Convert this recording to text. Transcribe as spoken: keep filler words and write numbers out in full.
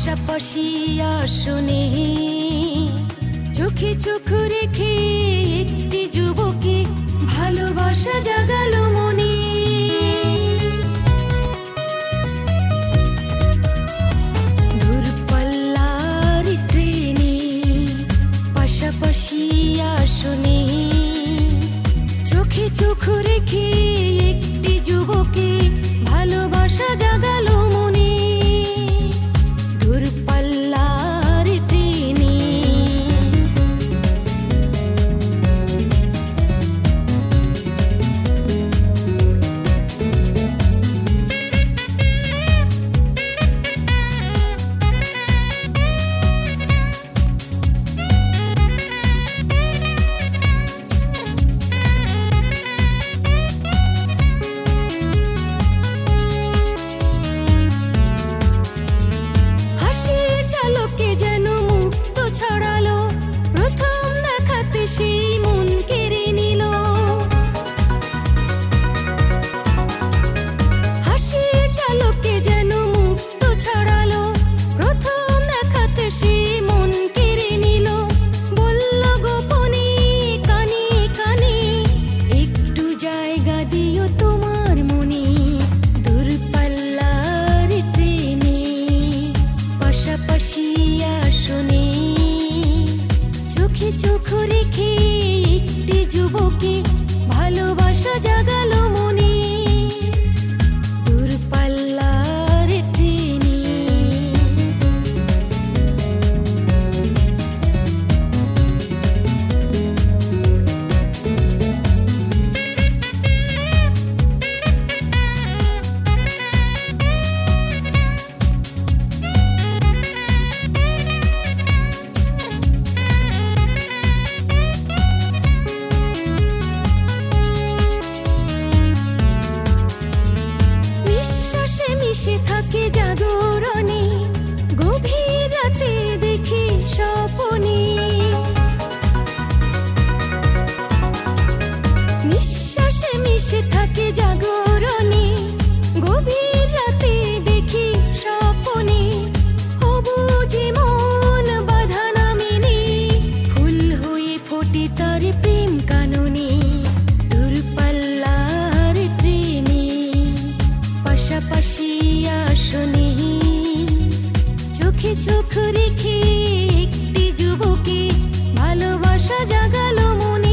পাশাপাশি আসনে চোখে চোখ রেখে একটি যুবকী ভালোবাসা জাগালো মনে। দূরপাল্লার ট্রেনে পাশাপাশি আসনে চোখে চোখ রেখে একটি যুবকী ভালোবাসা জাগালো মনে। দূরপাল্লার ট্রেনে সেই মন কেড়ে নিল। হাসির চালকে যেন মুক্ত ছড়ালো, প্রথম দেখাতে সেই মন কেড়ে নিল। বলল গোপনে কানে কানে একটু জায়গা দিও তোমার মনে। দূরপাল্লার ট্রেনে পাশাপাশি আসনে চোখে চোখ রেখে একটি যুবকী ভালোবাসা জাগালো মনে। দূরপাল্লার ট্রেনে মিশে থাকে জাগরণে, গভীর রাতে দেখি স্বপনে। নিঃশ্বাসে মিশে থাকে জাগরণে, গভীর রাতে দেখি স্বপনে। অবুঝে মন বাধা না মেনে ফুল হয়ে ফোটে তার প্রেম কাননে। দূরপাল্লার ট্রেনে পাশাপাশি আসনে চোখে চোখ রেখে একটি যুবকী ভালোবাসা জাগালো মনে।